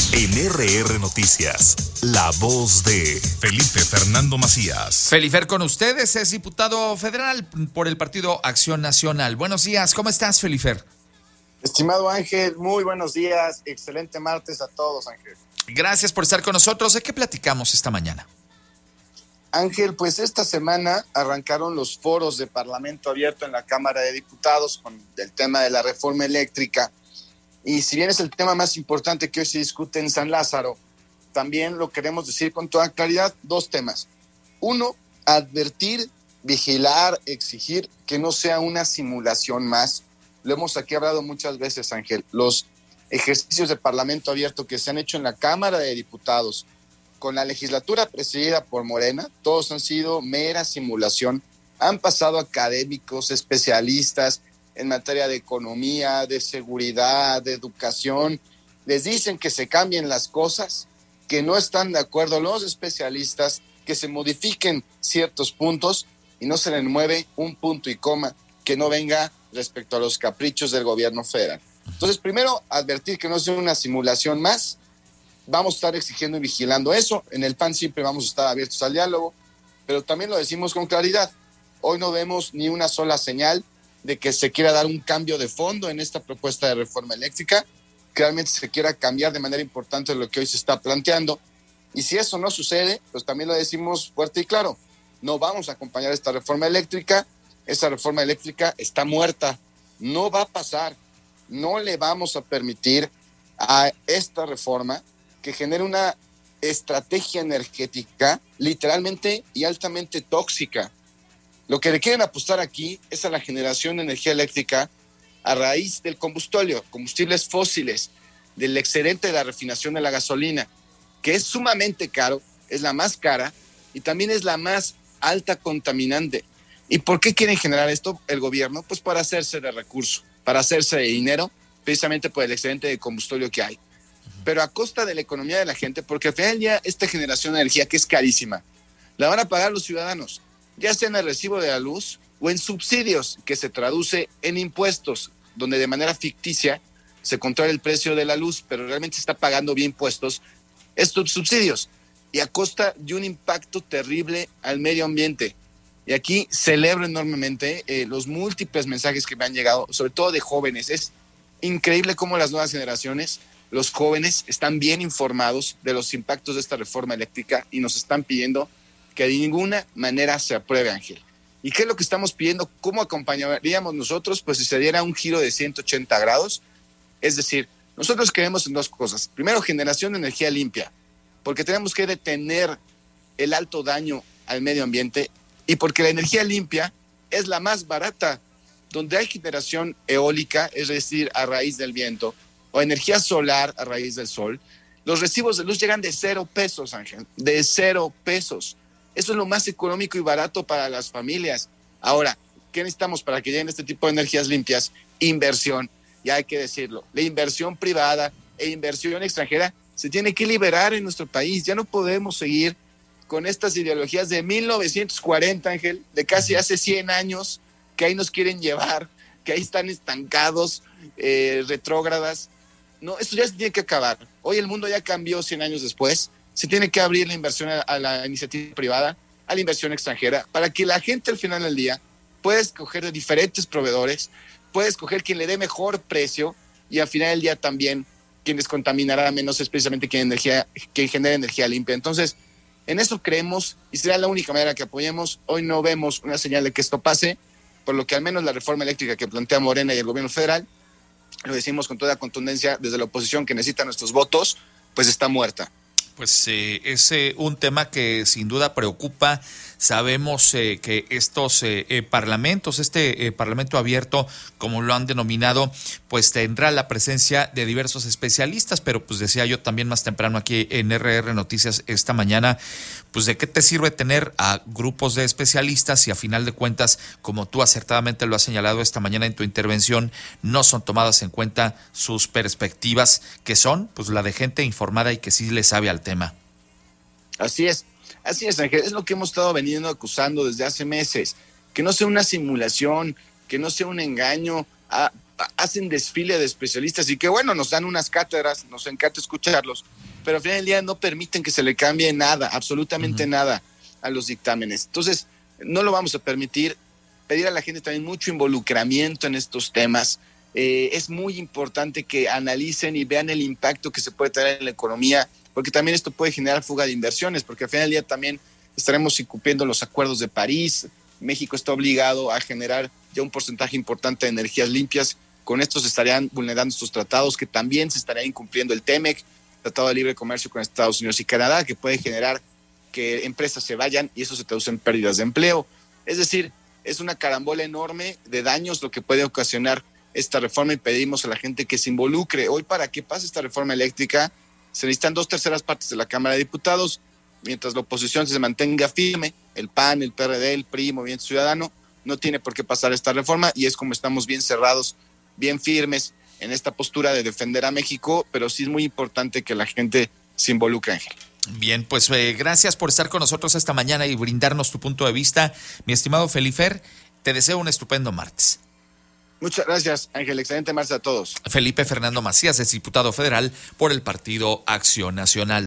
En RR Noticias, la voz de Felipe Fernando Macías. Felifer con ustedes, es diputado federal por el Partido Acción Nacional. Buenos días, ¿cómo estás, Felifer? Estimado Ángel, muy buenos días, excelente martes a todos, Ángel. Gracias por estar con nosotros. ¿De qué platicamos esta mañana? Ángel, pues esta semana arrancaron los foros de Parlamento Abierto en la Cámara de Diputados con el tema de la reforma eléctrica. Y si bien es el tema más importante que hoy se discute en San Lázaro, también lo queremos decir con toda claridad, dos temas. Uno, advertir, vigilar, exigir que no sea una simulación más. Lo hemos aquí hablado muchas veces, Ángel. Los ejercicios de Parlamento Abierto que se han hecho en la Cámara de Diputados con la legislatura presidida por Morena, todos han sido mera simulación. Han pasado académicos, especialistas en materia de economía, de seguridad, de educación. Les dicen que se cambien las cosas, que no están de acuerdo los especialistas, que se modifiquen ciertos puntos y no se les mueve un punto y coma que no venga respecto a los caprichos del gobierno federal. Entonces, primero, advertir que no sea una simulación más. Vamos a estar exigiendo y vigilando eso. En el PAN siempre vamos a estar abiertos al diálogo, pero también lo decimos con claridad. Hoy no vemos ni una sola señal de que se quiera dar un cambio de fondo en esta propuesta de reforma eléctrica, que realmente se quiera cambiar de manera importante lo que hoy se está planteando. Y si eso no sucede, pues también lo decimos fuerte y claro. No vamos a acompañar esta reforma eléctrica. Esa reforma eléctrica está muerta. No va a pasar. No le vamos a permitir a esta reforma que genere una estrategia energética literalmente y altamente tóxica. Lo que le quieren apostar aquí es a la generación de energía eléctrica a raíz del combustóleo, combustibles fósiles, del excedente de la refinación de la gasolina, que es sumamente caro, es la más cara y también es la más alta contaminante. ¿Y por qué quieren generar esto el gobierno? Pues para hacerse de recurso, para hacerse de dinero, precisamente por el excedente de combustóleo que hay. Pero a costa de la economía de la gente, porque al final del día esta generación de energía que es carísima, la van a pagar los ciudadanos, ya sea en el recibo de la luz o en subsidios, que se traduce en impuestos, donde de manera ficticia se controla el precio de la luz, pero realmente se está pagando vía impuestos estos subsidios, y a costa de un impacto terrible al medio ambiente. Y aquí celebro enormemente los múltiples mensajes que me han llegado, sobre todo de jóvenes. Es increíble cómo las nuevas generaciones, los jóvenes, están bien informados de los impactos de esta reforma eléctrica y nos están pidiendo que de ninguna manera se apruebe, Ángel. ¿Y qué es lo que estamos pidiendo? ¿Cómo acompañaríamos nosotros? Pues si se diera un giro de 180 grados. Es decir, nosotros queremos en dos cosas. Primero, generación de energía limpia, porque tenemos que detener el alto daño al medio ambiente y porque la energía limpia es la más barata. Donde hay generación eólica, es decir, a raíz del viento, o energía solar a raíz del sol, los recibos de luz llegan de 0 pesos, Ángel, de 0 pesos. Eso es lo más económico y barato para las familias. Ahora, ¿qué necesitamos para que lleguen este tipo de energías limpias? Inversión, ya hay que decirlo. La inversión privada e inversión extranjera se tiene que liberar en nuestro país. Ya no podemos seguir con estas ideologías de 1940, Ángel, de casi hace 100 años, que ahí nos quieren llevar, que ahí están estancados, retrógradas. No, esto ya se tiene que acabar. Hoy el mundo ya cambió 100 años después. Se tiene que abrir la inversión a la iniciativa privada, a la inversión extranjera, para que la gente al final del día pueda escoger de diferentes proveedores, pueda escoger quien le dé mejor precio y al final del día también quien descontaminará menos es precisamente quien genera energía limpia. Entonces, en eso creemos y será la única manera que apoyemos. Hoy no vemos una señal de que esto pase, por lo que al menos la reforma eléctrica que plantea Morena y el gobierno federal, lo decimos con toda contundencia desde la oposición que necesita nuestros votos, pues está muerta. Pues es un tema que sin duda preocupa. Sabemos que estos parlamentos, parlamento abierto, como lo han denominado, pues tendrá la presencia de diversos especialistas, pero pues decía yo también más temprano aquí en RR Noticias esta mañana, pues de qué te sirve tener a grupos de especialistas si a final de cuentas, como tú acertadamente lo has señalado esta mañana en tu intervención, no son tomadas en cuenta sus perspectivas, que son pues la de gente informada y que sí le sabe al tema. Así es, Ángel, es lo que hemos estado veniendo acusando desde hace meses, que no sea una simulación, que no sea un engaño. hacen desfile de especialistas y que bueno, nos dan unas cátedras, nos encanta escucharlos, pero al final del día no permiten que se le cambie nada, absolutamente nada a los dictámenes. Entonces, no lo vamos a permitir. Pedir a la gente también mucho involucramiento en estos temas. Es muy importante que analicen y vean el impacto que se puede tener en la economía, porque también esto puede generar fuga de inversiones, porque al final del día también estaremos incumpliendo los acuerdos de París. México está obligado a generar ya un porcentaje importante de energías limpias. Con esto se estarían vulnerando estos tratados, que también se estaría incumpliendo el TEMEC, Tratado de Libre Comercio con Estados Unidos y Canadá, que puede generar que empresas se vayan y eso se traduce en pérdidas de empleo. Es decir, es una carambola enorme de daños lo que puede ocasionar esta reforma y pedimos a la gente que se involucre. Hoy, para que pase esta reforma eléctrica, se necesitan 2/3 partes de la Cámara de Diputados. Mientras la oposición se mantenga firme, el PAN, el PRD, el PRI, Movimiento Ciudadano, no tiene por qué pasar esta reforma y es como estamos bien cerrados, bien firmes en esta postura de defender a México, pero sí es muy importante que la gente se involucre, Ángel. Bien, pues gracias por estar con nosotros esta mañana y brindarnos tu punto de vista. Mi estimado Felifer, te deseo un estupendo martes. Muchas gracias, Ángel. Excelente martes a todos. Felipe Fernando Macías es diputado federal por el Partido Acción Nacional.